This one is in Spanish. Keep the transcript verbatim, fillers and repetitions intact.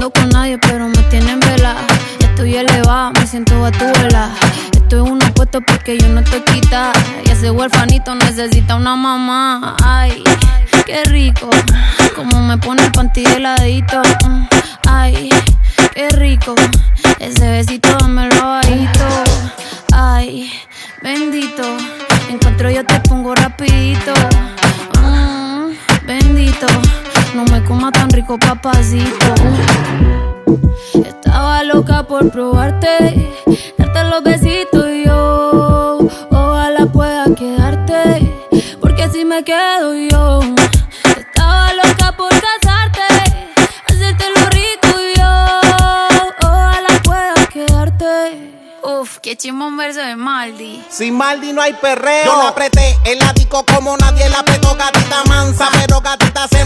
hablado con nadie, pero me tienen vela. Estoy elevada, me siento a tu vela. Estoy en unos puestos porque yo no estoy quita. Y ese huerfanito necesita una mamá. Ay, qué rico, como me pone el panty heladito. Ay, qué rico, ese besito dámelo bajito. Ay, bendito, encuentro yo te pongo rapidito. Mm, bendito, no me coma tan rico, papacito. Estaba loca por probarte, darte los besitos y yo ojalá pueda quedarte, porque si me quedo yo. Estaba loca por casarte, hacerte lo rico y yo ojalá pueda quedarte. Uf, qué chimón verso de Maldi. Sin Maldi no hay perreo. Yo la apreté en la disco como nadie la apretó, gatita mansa, pero gatita se